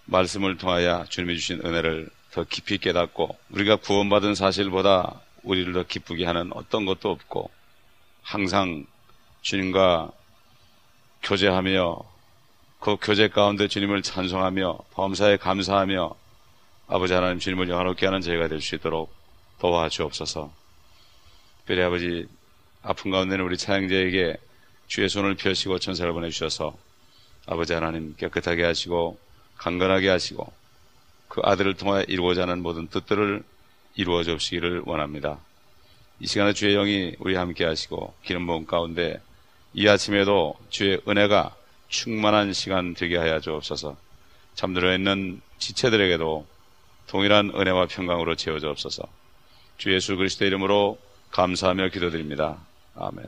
말씀을 통하여 주님이 주신 은혜를 더 깊이 깨닫고 우리가 구원받은 사실보다 우리를 더 기쁘게 하는 어떤 것도 없고 항상 주님과 교제하며 그 교제 가운데 주님을 찬송하며 범사에 감사하며 아버지 하나님 주님을 영화롭게 하는 저희가 될 수 있도록 도와주옵소서. 특별히 아버지 아픈 가운데는 우리 차영재에게 주의 손을 펴시고 천사를 보내주셔서 아버지 하나님 깨끗하게 하시고 강건하게 하시고 그 아들을 통하여 이루고자 하는 모든 뜻들을 이루어 주시기를 원합니다. 이 시간에 주의 영이 우리 함께 하시고 기름 부음 가운데 이 아침에도 주의 은혜가 충만한 시간 되게 하여 주옵소서. 잠들어 있는 지체들에게도 동일한 은혜와 평강으로 채워 주옵소서. 주 예수 그리스도의 이름으로 감사하며 기도드립니다. 아멘.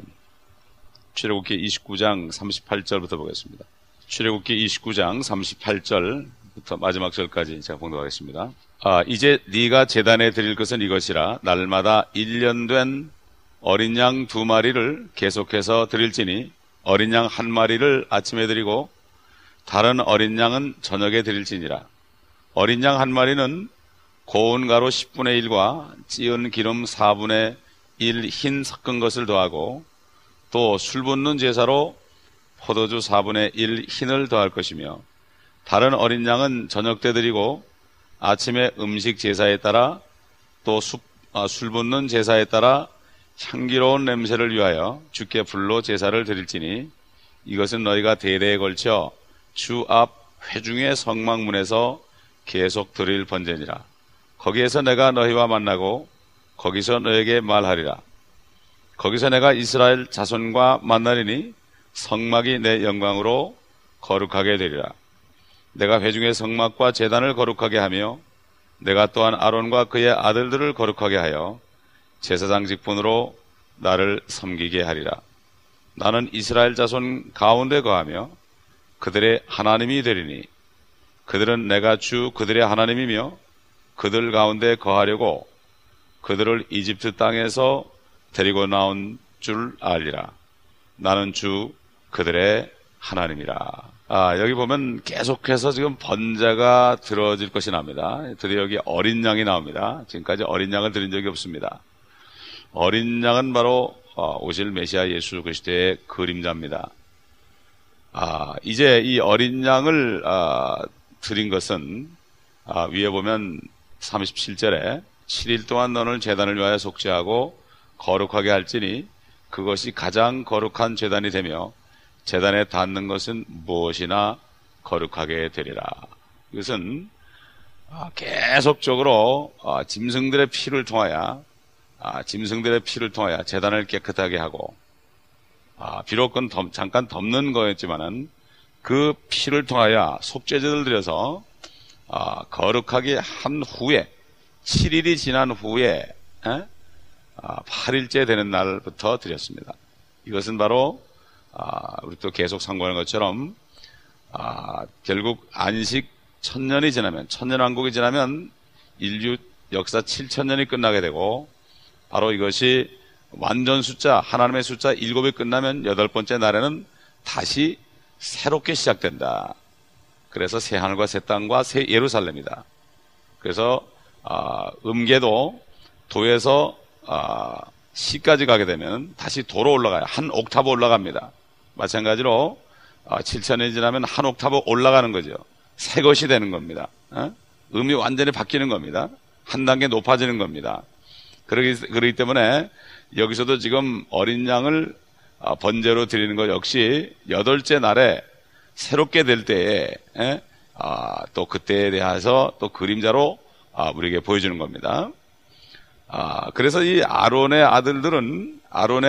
출애굽기 29장 38절부터 보겠습니다. 출애굽기 29장 38절부터 마지막 절까지 제가 봉독하겠습니다. 이제 네가 제단에 드릴 것은 이것이라. 날마다 1년 된 어린 양 2마리를 계속해서 드릴지니 어린 양 1마리를 아침에 드리고 다른 어린 양은 저녁에 드릴지니라. 어린 양 1마리는 고운 가루 10분의 1과 찌은 기름 4분의 1 흰 섞은 것을 더하고 또 술 붓는 제사로 포도주 4분의 1 흰을 더할 것이며 다른 어린 양은 저녁 때 드리고 아침에 음식 제사에 따라 또 술 붓는 제사에 따라 향기로운 냄새를 위하여 주께 불로 제사를 드릴지니 이것은 너희가 대대에 걸쳐 주 앞 회중의 성막문에서 계속 드릴 번제니라. 거기에서 내가 너희와 만나고 거기서 너에게 말하리라. 거기서 내가 이스라엘 자손과 만나리니 성막이 내 영광으로 거룩하게 되리라. 내가 회중의 성막과 제단을 거룩하게 하며 내가 또한 아론과 그의 아들들을 거룩하게 하여 제사장 직분으로 나를 섬기게 하리라. 나는 이스라엘 자손 가운데 거하며 그들의 하나님이 되리니 그들은 내가 주 그들의 하나님이며 그들 가운데 거하려고 그들을 이집트 땅에서 데리고 나온 줄 알리라. 나는 주 그들의 하나님이라. 여기 보면 계속해서 지금 번제가 들어질 것이 납니다. 드디어 여기 어린 양이 나옵니다. 지금까지 어린 양을 드린 적이 없습니다. 어린 양은 바로 오실 메시아 예수 그리스도의 그림자입니다. 이제 이 어린 양을 드린 것은 위에 보면 37절에 7일 동안 너를 제단을 위하여 속죄하고 거룩하게 할지니 그것이 가장 거룩한 제단이 되며 제단에 닿는 것은 무엇이나 거룩하게 되리라. 이것은 계속적으로 짐승들의 피를 통하여 제단을 깨끗하게 하고 비록 그건 잠깐 덮는 거였지만은 그 피를 통하여 속죄제를 드려서 거룩하게 한 후에 7일이 지난 후에 8일째 되는 날부터 드렸습니다. 이것은 바로 우리 또 계속 상고하는 것처럼 결국 안식 1000년이 지나면 천년왕국이 지나면 인류 역사 7000년이 끝나게 되고 바로 이것이 완전 숫자 하나님의 숫자 7이 끝나면 8번째 날에는 다시 새롭게 시작된다. 그래서 새 하늘과 새 땅과 새 예루살렘이다. 그래서 음계도 도에서 시까지 가게 되면 다시 도로 올라가요. 한 옥타브 올라갑니다. 마찬가지로 7000년이 지나면 한 옥타브 올라가는 거죠. 새 것이 되는 겁니다. 음이 완전히 바뀌는 겁니다. 한 단계 높아지는 겁니다. 그렇기 때문에 여기서도 지금 어린 양을 번제로 드리는 것 역시 8째 날에 새롭게 될 때에 또 그때에 대해서 또 그림자로 우리에게 보여주는 겁니다. 그래서 이 아론의 아들들은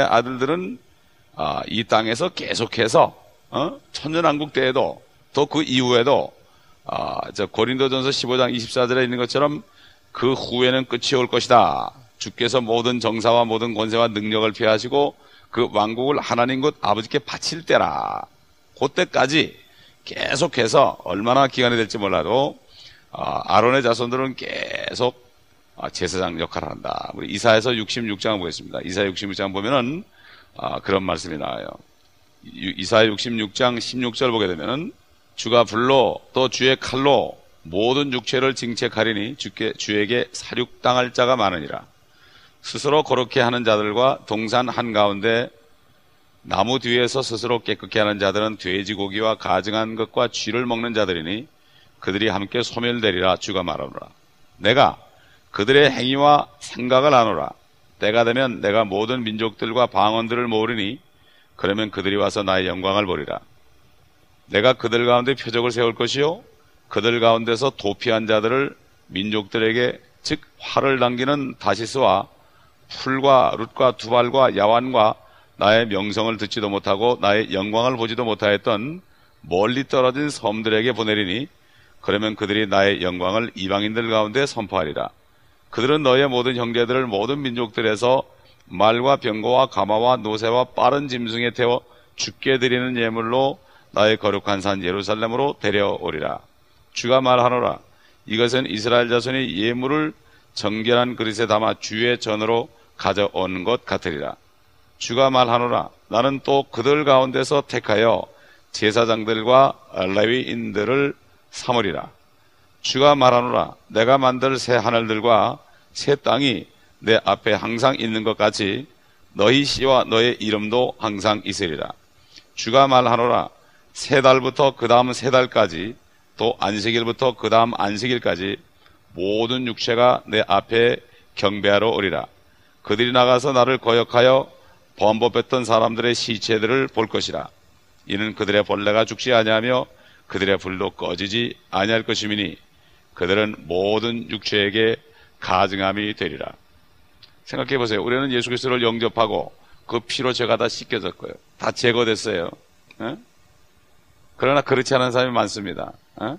이 땅에서 계속해서 천년왕국 때에도 또 그 이후에도 고린도전서 15장 24절에 있는 것처럼 그 후에는 끝이 올 것이다. 주께서 모든 정사와 모든 권세와 능력을 피하시고 그 왕국을 하나님 곧 아버지께 바칠 때라. 그때까지 계속해서 얼마나 기간이 될지 몰라도 아론의 자손들은 계속 제사장 역할을 한다. 우리 이사야서 66장 보겠습니다. 이사야 66장 보면은 그런 말씀이 나와요. 이사야 66장 16절 보게 되면은 주가 불로 또 주의 칼로 모든 육체를 징책하리니 주에게 사륙당할 자가 많으니라. 스스로 거룩해 하는 자들과 동산 한가운데 나무 뒤에서 스스로 깨끗게 하는 자들은 돼지고기와 가증한 것과 쥐를 먹는 자들이니 그들이 함께 소멸되리라. 주가 말하노라. 내가 그들의 행위와 생각을 아노라. 때가 되면 내가 모든 민족들과 방언들을 모으리니 그러면 그들이 와서 나의 영광을 보리라. 내가 그들 가운데 표적을 세울 것이요 그들 가운데서 도피한 자들을 민족들에게 즉 활을 당기는 다시스와 풀과 룻과 두발과 야완과 나의 명성을 듣지도 못하고 나의 영광을 보지도 못하였던 멀리 떨어진 섬들에게 보내리니 그러면 그들이 나의 영광을 이방인들 가운데 선포하리라. 그들은 너의 모든 형제들을 모든 민족들에서 말과 병거와 가마와 노새와 빠른 짐승에 태워 죽게 드리는 예물로 나의 거룩한 산 예루살렘으로 데려오리라. 주가 말하노라. 이것은 이스라엘 자손이 예물을 정결한 그릇에 담아 주의 전으로 가져온 것 같으리라. 주가 말하노라. 나는 또 그들 가운데서 택하여 제사장들과 레위인들을 삼으리라. 주가 말하노라. 내가 만들 새 하늘들과 새 땅이 내 앞에 항상 있는 것 같이 너희 씨와 너의 이름도 항상 있으리라. 주가 말하노라. 세 달부터 그 다음 세 달까지 또 안식일부터 그 다음 안식일까지 모든 육체가 내 앞에 경배하러 오리라. 그들이 나가서 나를 거역하여 범법했던 사람들의 시체들을 볼 것이라. 이는 그들의 벌레가 죽지 아니하며 그들의 불도 꺼지지 아니할 것이미니 그들은 모든 육체에게 가증함이 되리라. 생각해 보세요. 우리는 예수 그리스도를 영접하고 그 피로 죄가 다 씻겨졌고요. 다 제거됐어요. 에? 그러나 그렇지 않은 사람이 많습니다. 에?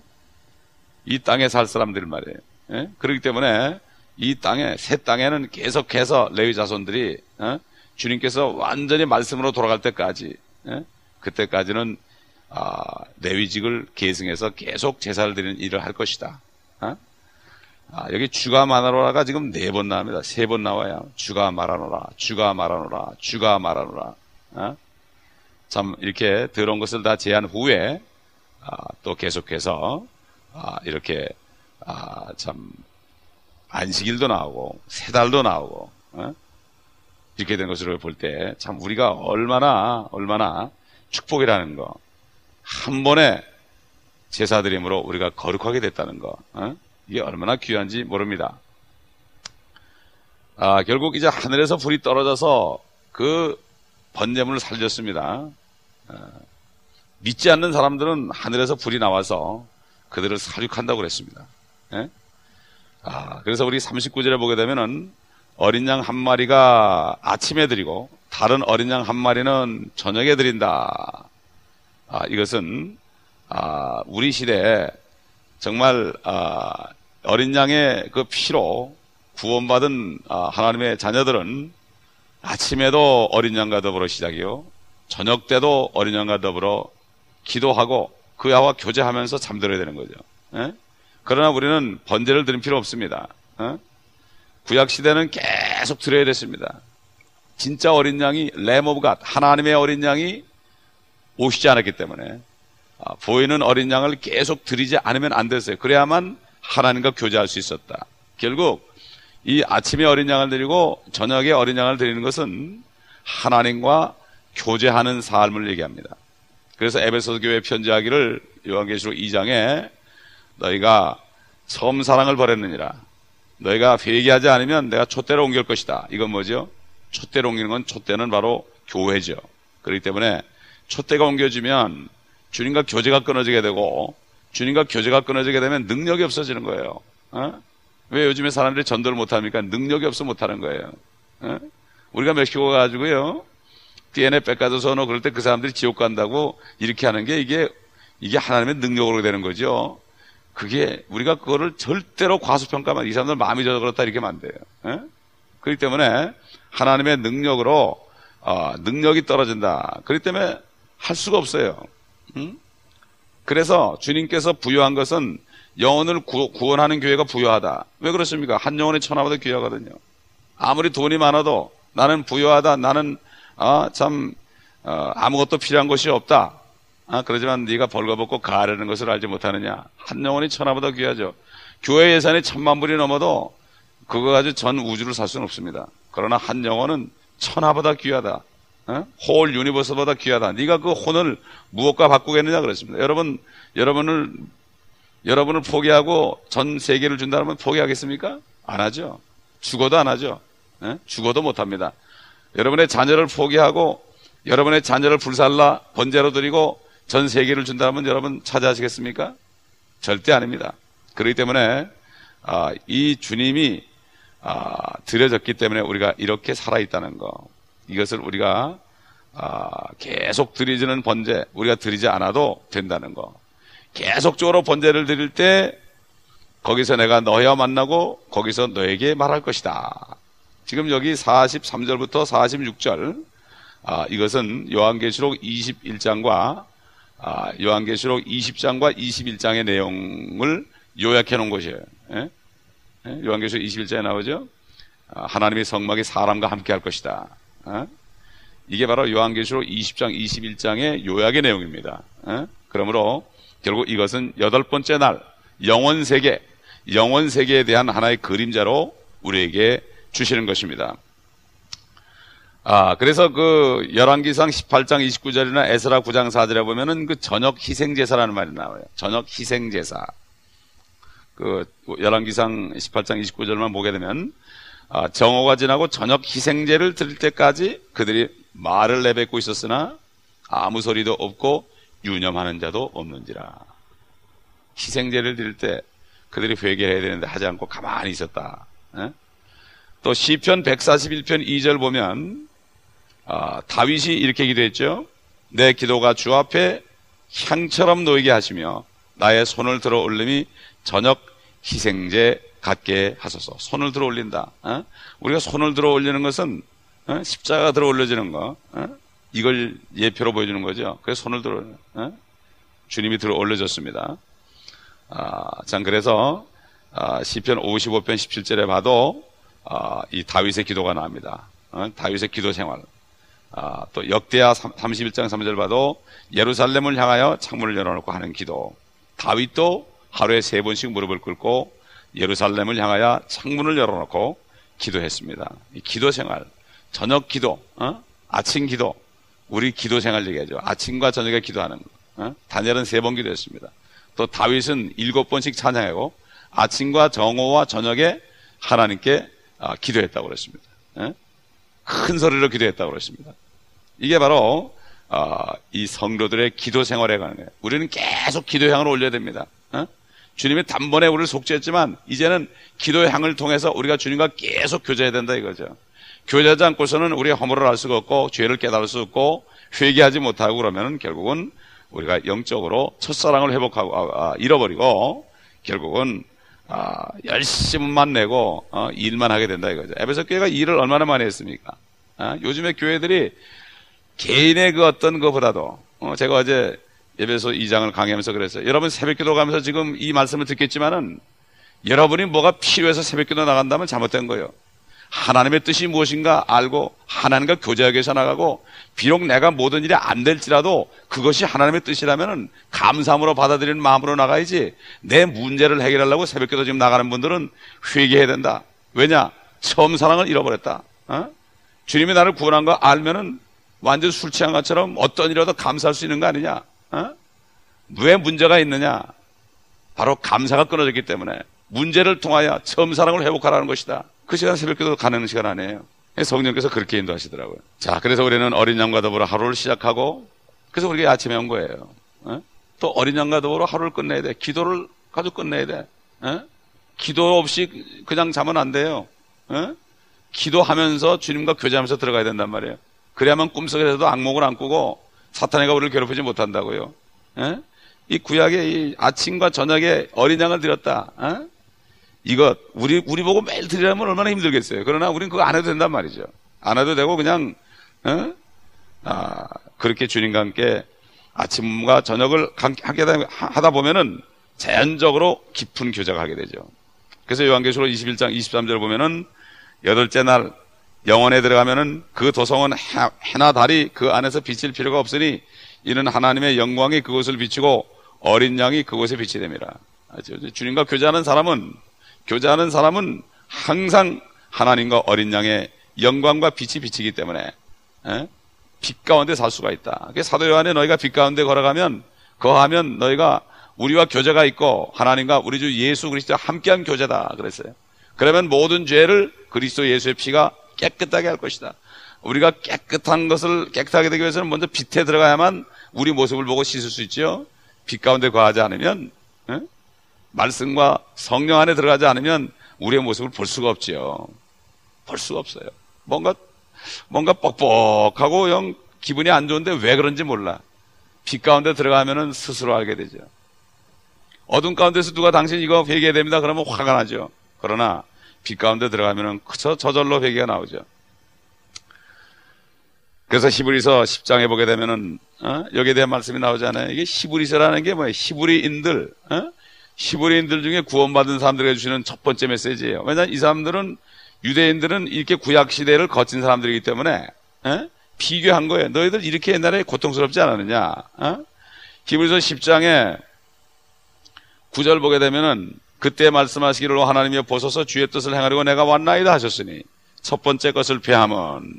이 땅에 살 사람들 말이에요. 에? 그렇기 때문에 이 땅에 새 땅에는 계속해서 레위 자손들이 주님께서 완전히 말씀으로 돌아갈 때까지 그때까지는 레위직을 계승해서 계속 제사를 드리는 일을 할 것이다. 여기 주가 말하노라가 지금 4번 나옵니다. 3번 나와요. 주가 말하노라, 주가 말하노라, 주가 말하노라. 참 이렇게 더러운 것을 다 제한 후에 또 계속해서 이렇게 참 안식일도 나오고 세 달도 나오고 이렇게 된 것으로 볼 때 참 우리가 얼마나 축복이라는 거, 한 번에 제사드림으로 우리가 거룩하게 됐다는 거, 이게 얼마나 귀한지 모릅니다. 결국 이제 하늘에서 불이 떨어져서 그 번제물을 살렸습니다. 믿지 않는 사람들은 하늘에서 불이 나와서 그들을 사륙한다고 그랬습니다. 그래서 우리 39절에 보게 되면은 어린 양 한 마리가 아침에 드리고 다른 어린 양 한 마리는 저녁에 드린다. 이것은 우리 시대에 정말 어린 양의 그 피로 구원받은 하나님의 자녀들은 아침에도 어린 양과 더불어 시작이요, 저녁 때도 어린 양과 더불어 기도하고 그야와 교제하면서 잠들어야 되는 거죠. 그러나 우리는 번제를 드릴 필요 없습니다. 구약시대는 계속 드려야 됐습니다. 진짜 어린 양이 램 오브 갓, 하나님의 어린 양이 오시지 않았기 때문에 보이는 어린 양을 계속 드리지 않으면 안 됐어요. 그래야만 하나님과 교제할 수 있었다. 결국 이 아침에 어린 양을 드리고 저녁에 어린 양을 드리는 것은 하나님과 교제하는 삶을 얘기합니다. 그래서 에베소 교회에 편지하기를 요한계시록 2장에 너희가 처음 사랑을 버렸느니라. 너희가 회개하지 않으면 내가 촛대로 옮길 것이다. 이건 뭐죠? 촛대로 옮기는 건, 촛대는 바로 교회죠. 그렇기 때문에 촛대가 옮겨지면 주님과 교제가 끊어지게 되고, 주님과 교제가 끊어지게 되면 능력이 없어지는 거예요. 왜 요즘에 사람들이 전도를 못합니까? 능력이 없어 못하는 거예요. 우리가 멕시코 가가지고요, DNA 뺏가져서 그럴 때 그 사람들이 지옥 간다고 이렇게 하는 게 이게 하나님의 능력으로 되는 거죠. 그게 우리가 그거를 절대로 과소평가하면 이 사람들 마음이 져서 그렇다 이렇게 하면 안 돼요. 그렇기 때문에 하나님의 능력으로 능력이 떨어진다. 그렇기 때문에 할 수가 없어요. 그래서 주님께서 부여한 것은 영혼을 구원하는 교회가 부여하다. 왜 그렇습니까? 한 영혼의 천하보다 귀하거든요. 아무리 돈이 많아도 나는 부여하다, 나는 아무것도 필요한 것이 없다. 그러지만 네가 벌거벗고 가려는 것을 알지 못하느냐. 한 영혼이 천하보다 귀하죠. 교회 예산이 10,000,000불이 넘어도 그거 가지고 전 우주를 살 수는 없습니다. 그러나 한 영혼은 천하보다 귀하다. 홀 유니버스보다 귀하다. 네가 그 혼을 무엇과 바꾸겠느냐 그랬습니다. 여러분을 포기하고 전 세계를 준다면 포기하겠습니까? 안 하죠. 죽어도 안 하죠. 죽어도 못 합니다. 여러분의 자녀를 포기하고 여러분의 자녀를 불살라 번제로 드리고 전 세계를 준다면 여러분 차지하시겠습니까? 절대 아닙니다. 그렇기 때문에 이 주님이 드려졌기 때문에 우리가 이렇게 살아있다는 거, 이것을 우리가 계속 드리지는 번제, 우리가 드리지 않아도 된다는 거, 계속적으로 번제를 드릴 때 거기서 내가 너희와 만나고 거기서 너에게 말할 것이다. 지금 여기 43절부터 46절, 이것은 요한계시록 21장과 요한계시록 20장과 21장의 내용을 요약해 놓은 것이에요. 요한계시록 21장에 나오죠. 하나님의 성막이 사람과 함께 할 것이다. 이게 바로 요한계시록 20장, 21장의 요약의 내용입니다. 그러므로 결국 이것은 8번째 날 영원세계에 대한 하나의 그림자로 우리에게 주시는 것입니다. 그래서 그 열왕기상 18장 29절이나 에스라 9장 4절에 보면은 그 저녁 희생제사라는 말이 나와요. 저녁 희생제사. 그 열왕기상 18장 29절만 보게 되면 정오가 지나고 저녁 희생제를 드릴 때까지 그들이 말을 내뱉고 있었으나 아무 소리도 없고 유념하는 자도 없는지라. 희생제를 드릴 때 그들이 회개를 해야 되는데 하지 않고 가만히 있었다. 또 시편 141편 2절 보면 다윗이 이렇게 기도했죠. 내 기도가 주 앞에 향처럼 놓이게 하시며 나의 손을 들어 올림이 저녁 희생제 같게 하소서. 손을 들어 올린다. 우리가 손을 들어 올리는 것은 십자가 들어 올려지는 거, 이걸 예표로 보여주는 거죠. 그래서 손을 들어 주님이 들어 올려졌습니다. 참 그래서 시편 55편 17절에 봐도 이 다윗의 기도가 나옵니다. 다윗의 기도 생활. 또 역대하 31장 3절 봐도 예루살렘을 향하여 창문을 열어놓고 하는 기도. 다윗도 하루에 3번씩 무릎을 꿇고 예루살렘을 향하여 창문을 열어놓고 기도했습니다. 이 기도 생활, 저녁 기도, 아침 기도, 우리 기도 생활 얘기하죠. 아침과 저녁에 기도하는 거. 다니엘은 3번 기도했습니다. 또 다윗은 7번씩 찬양하고 아침과 정오와 저녁에 하나님께 기도했다고 그랬습니다. 큰 소리로 기도했다고 그랬습니다. 이게 바로 이 성도들의 기도 생활에 관한 거예요. 우리는 계속 기도의 향을 올려야 됩니다. 주님이 단번에 우리를 속죄했지만 이제는 기도의 향을 통해서 우리가 주님과 계속 교제해야 된다 이거죠. 교제하지 않고서는 우리가 허물을 알 수가 없고 죄를 깨달을 수 없고 회개하지 못하고 그러면 결국은 우리가 영적으로 첫사랑을 회복하고 잃어버리고 결국은 열심만 내고 일만 하게 된다 이거죠. 에베소 교회가 일을 얼마나 많이 했습니까? 요즘에 교회들이 개인의 그 어떤 것보다도 제가 어제 에베소 2장을 강의하면서 그랬어요. 여러분 새벽기도 가면서 지금 이 말씀을 듣겠지만은 여러분이 뭐가 필요해서 새벽기도 나간다면 잘못된 거예요. 하나님의 뜻이 무엇인가 알고 하나님과 교제하기 위해서 나가고 비록 내가 모든 일이 안 될지라도 그것이 하나님의 뜻이라면 감사함으로 받아들이는 마음으로 나가야지 내 문제를 해결하려고 새벽기도 지금 나가는 분들은 회개해야 된다. 왜냐? 처음 사랑을 잃어버렸다. 주님이 나를 구원한 거 알면은 완전 술 취한 것처럼 어떤 일이라도 감사할 수 있는 거 아니냐? 왜 문제가 있느냐? 바로 감사가 끊어졌기 때문에 문제를 통하여 처음 사랑을 회복하라는 것이다. 그 시간 새벽기도 가는 시간 아니에요. 성령께서 그렇게 인도하시더라고요. 자, 그래서 우리는 어린 양과 더불어 하루를 시작하고 그래서 우리가 아침에 온 거예요. 또 어린 양과 더불어 하루를 끝내야 돼. 기도를 가지고 끝내야 돼. 기도 없이 그냥 자면 안 돼요. 기도하면서 주님과 교제하면서 들어가야 된단 말이에요. 그래야만 꿈속에서도 악몽을 안 꾸고 사탄이가 우리를 괴롭히지 못한다고요. 이 구약에 이 아침과 저녁에 어린 양을 드렸다. 이것 우리 보고 매일 드리려면 얼마나 힘들겠어요. 그러나 우리는 그거 안 해도 된단 말이죠. 안 해도 되고 그냥 그렇게 주님과 함께 아침과 저녁을 함께 하다 보면은 자연적으로 깊은 교제가 하게 되죠. 그래서 요한계시록 21장 23절 보면은 8째 날 영원에 들어가면은 그 도성은 해나 달이 그 안에서 비칠 필요가 없으니 이는 하나님의 영광이 그곳을 비추고 어린 양이 그곳에 빛이 됨이라. 주님과 교제하는 사람은 항상 하나님과 어린 양의 영광과 빛이 비치기 때문에 빛 가운데 살 수가 있다. 사도 요한에 너희가 빛 가운데 걸어가면 거하면 너희가 우리와 교제가 있고 하나님과 우리 주 예수 그리스도와 함께한 교제다 그랬어요. 그러면 모든 죄를 그리스도 예수의 피가 깨끗하게 할 것이다. 우리가 깨끗한 것을 깨끗하게 되기 위해서는 먼저 빛에 들어가야만 우리 모습을 보고 씻을 수 있죠. 빛 가운데 거하지 않으면 말씀과 성령 안에 들어가지 않으면 우리의 모습을 볼 수가 없지요. 볼 수가 없어요. 뭔가 뻑뻑하고 영 기분이 안 좋은데 왜 그런지 몰라. 빛 가운데 들어가면은 스스로 알게 되죠. 어둠 가운데서 누가 당신 이거 회개해야 됩니다 그러면 화가 나죠. 그러나 빛 가운데 들어가면은 저절로 회개가 나오죠. 그래서 히브리서 10장에 보게 되면은 여기에 대한 말씀이 나오잖아요. 이게 히브리서라는 게 뭐예요? 히브리인들 중에 구원받은 사람들에게 주시는 첫 번째 메시지예요. 왜냐하면 이 사람들은 유대인들은 이렇게 구약 시대를 거친 사람들이기 때문에 비교한 거예요. 너희들 이렇게 옛날에 고통스럽지 않았느냐? 히브리서 10장에 9절 보게 되면은 그때 말씀하시기를 하나님이여 보소서 주의 뜻을 행하려고 내가 왔나이다 하셨으니 첫 번째 것을 피함은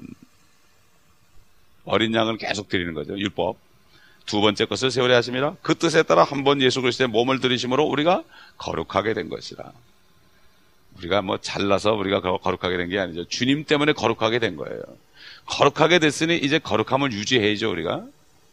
어린 양을 계속 드리는 거죠. 율법. 두 번째 것을 세우려 하심이라 그 뜻에 따라 한 번 예수 그리스도의 몸을 들이심으로 우리가 거룩하게 된 것이라. 우리가 뭐 잘나서 우리가 거룩하게 된 게 아니죠. 주님 때문에 거룩하게 된 거예요. 거룩하게 됐으니 이제 거룩함을 유지해야죠 우리가.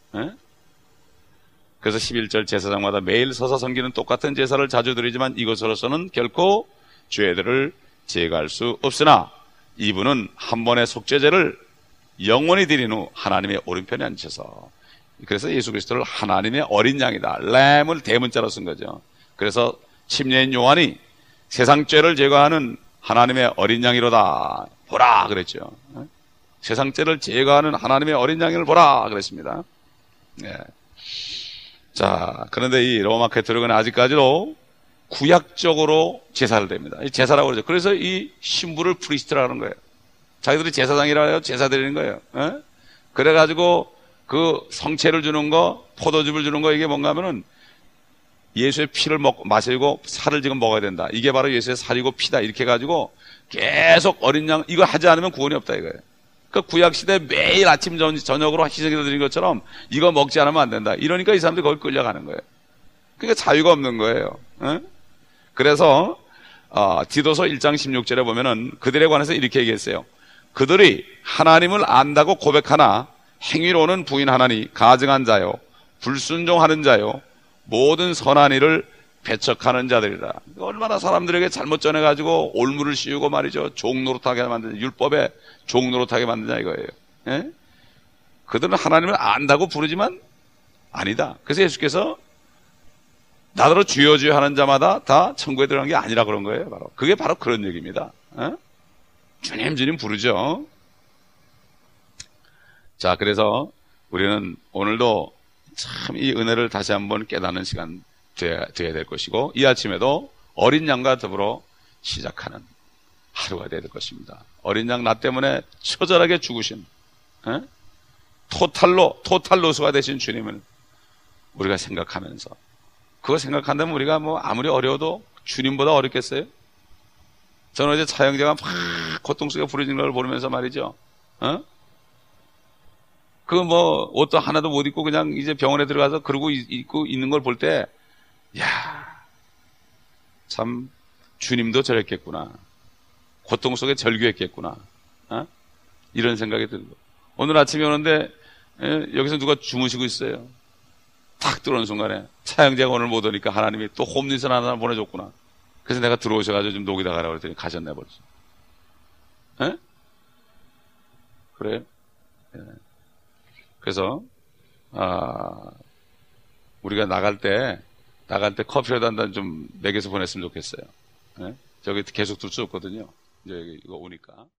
그래서 11절 제사장마다 매일 서서 섬기는 똑같은 제사를 자주 드리지만 이것으로서는 결코 죄들을 제거할 수 없으나 이분은 한 번의 속죄제를 영원히 드린 후 하나님의 오른편에 앉으셔서, 그래서 예수 그리스도를 하나님의 어린 양이다, 램을 대문자로 쓴 거죠. 그래서 침례인 요한이 세상 죄를 제거하는 하나님의 어린 양이로다 보라 그랬죠. 세상 죄를 제거하는 하나님의 어린 양을 보라 그랬습니다. 네. 자, 그런데 이 로마 카톨릭은 아직까지도 구약적으로 제사를 드립니다. 제사라고 그러죠. 그래서 이 신부를 프리스트라는 거예요. 자기들이 제사장이라 해요. 제사 드리는 거예요. 그래가지고 그 성체를 주는 거, 포도즙을 주는 거, 이게 뭔가 하면은 예수의 피를 마시고 살을 지금 먹어야 된다. 이게 바로 예수의 살이고 피다. 이렇게 해가지고 계속 어린 양, 이거 하지 않으면 구원이 없다 이거예요. 그 구약시대 매일 아침 저녁으로 희생해 드린 것처럼 이거 먹지 않으면 안 된다. 이러니까 이 사람들이 거기 끌려가는 거예요. 그러니까 자유가 없는 거예요. 그래서 디도서 1장 16절에 보면은 그들에 관해서 이렇게 얘기했어요. 그들이 하나님을 안다고 고백하나 행위로는 부인하나니 가증한 자요, 불순종하는 자요, 모든 선한 일을 배척하는 자들이라. 얼마나 사람들에게 잘못 전해가지고 올무를 씌우고 말이죠. 종노릇하게 만드냐, 율법에 종노릇하게 만드냐 이거예요. 그들은 하나님을 안다고 부르지만 아니다. 그래서 예수께서 나더러 주여 주여 하는 자마다 다 천국에 들어간 게 아니라 그런 거예요. 그게 바로 그런 얘기입니다. 주님 주님 부르죠. 자, 그래서 우리는 오늘도 참 이 은혜를 다시 한번 깨닫는 시간 돼야 될 것이고, 이 아침에도 어린 양과 더불어 시작하는 하루가 돼야 될 것입니다. 어린 양 나 때문에 처절하게 죽으신 토탈로스가 되신 주님을 우리가 생각하면서, 그거 생각한다면 우리가 뭐 아무리 어려워도 주님보다 어렵겠어요? 저는 어제 차영재가 막 고통 속에 부르짖는 걸 보면서 말이죠. 그 뭐 옷도 하나도 못 입고 그냥 이제 병원에 들어가서 그러고 있고 있는 걸 볼 때, 야, 참 주님도 저랬겠구나. 고통 속에 절규했겠구나. 이런 생각이 들고, 오늘 아침에 오는데 여기서 누가 주무시고 있어요. 탁 들어오는 순간에 차영재가 오늘 못 오니까 하나님이 또 홈리선 하나 보내줬구나. 그래서 내가 들어오셔가지고 좀 녹이다 가라고 그랬더니 가셨네 벌써. 그래요? 네. 그래서 우리가 나갈 때 커피라도 한 잔 좀 먹여서 보냈으면 좋겠어요. 저기 계속 둘 수 없거든요. 이제 이거 오니까.